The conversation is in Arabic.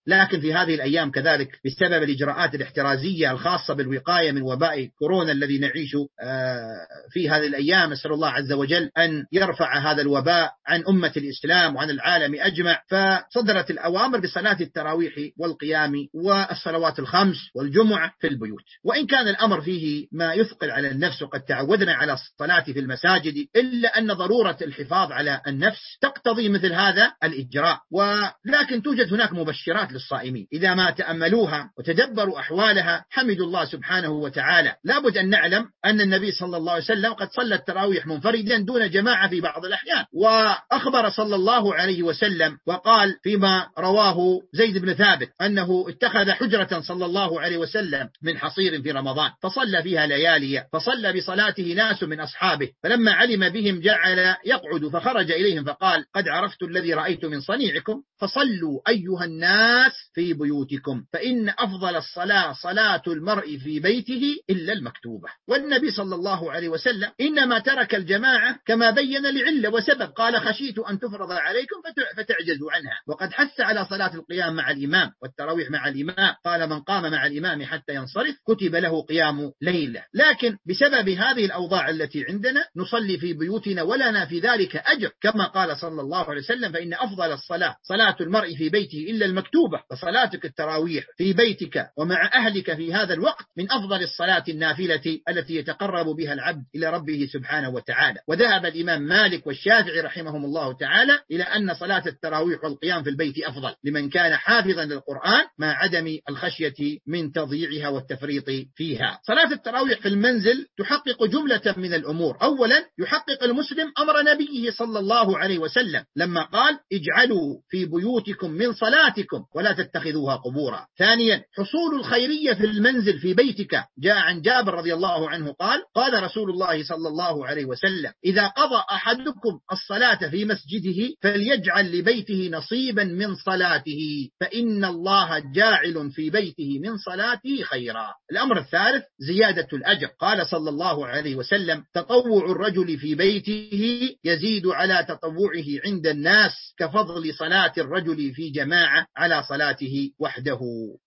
لكن في هذه الأيام كذلك بسبب الإجراءات الاحترازية الخاصة بالوقاية من وباء كورونا الذي نعيش في هذه الأيام، أسأل الله عز وجل أن يرفع هذا الوباء عن أمة الإسلام وعن العالم أجمع. فصدرت الأوامر بصلاة التراويح والقيام والصلوات الخمس والجمعة في البيوت، وإن كان الأمر فيه ما يثقل على النفس وقد تعودنا على الصلاة في المساجد، إلا أن ضرورة الحفاظ على النفس تقتضي مثل هذا الإجراء. ولكن توجد هناك مبشرات للصائمين إذا ما تأملوها وتدبروا أحوالها حمدوا الله سبحانه وتعالى. لابد أن نعلم أن النبي صلى الله عليه وسلم قد صلى التراويح منفردا دون جماعة في بعض الأحيان، وأخبر صلى الله عليه وسلم وقال فيما رواه زيد بن ثابت أنه اتخذ حجرة صلى الله عليه وسلم من حصير في رمضان فصلى فيها ليالي، فصلى بصلاته ناس من أصحابه، فلما علم بهم جعل يقعد فخرج إليهم فقال قد عرفت الذي رأيت من صنيعكم فصلوا أيها الناس في بيوتكم فإن أفضل الصلاة صلاة المرء في بيته إلا المكتوبة. والنبي صلى الله عليه وسلم إنما ترك الجماعة كما بين لعلة وسبب، قال خشيت أن تفرض عليكم فتعجزوا عنها، وقد حث على صلاة القيام مع الإمام والتراويح مع الإمام، قال من قام مع الإمام حتى ينصرف كتب له قيام ليلة. لكن بسبب هذه الأوضاع التي عندنا نصلي في بيوتنا ولنا في ذلك أجر، كما قال صلى الله عليه وسلم فإن أفضل الصلاة صلاة المرء في بيته إلا المكتوبة، فصلاتك التراويح في بيتك ومع أهلك في هذا الوقت من أفضل الصلاة النافلة التي يتقرب بها العبد إلى ربه سبحانه وتعالى. وذهب الإمام مالك والشافعي رحمهم الله تعالى إلى أن صلاة التراويح والقيام في البيت أفضل لمن كان حافظا للقرآن مع عدم الخشية من تضييعها والتفريط فيها. صلاة التراويح في المنزل تحقق جملة من الأمور. أولا يحقق المسلم أمر نبيه صلى الله عليه وسلم لما قال اجعلوا في بيوتكم من صلاتكم ولا تتخذوها قبورا. ثانيا حصول الخيرية في المنزل في بيتك، جاء عن جابر رضي الله عنه قال قال رسول الله صلى الله عليه وسلم إذا قضى أحدكم الصلاة في مسجده فليجعل لبيته نصيبا من صلاته فإن الله جاعل في بيته من صلاته خيرا. الأمر الثالث زيادة الأجر، قال صلى الله عليه وسلم تطوع الرجل في بيته يزيد على تطوعه عند الناس كفضل صلاة الرجل في جماعة على صلاته وحده.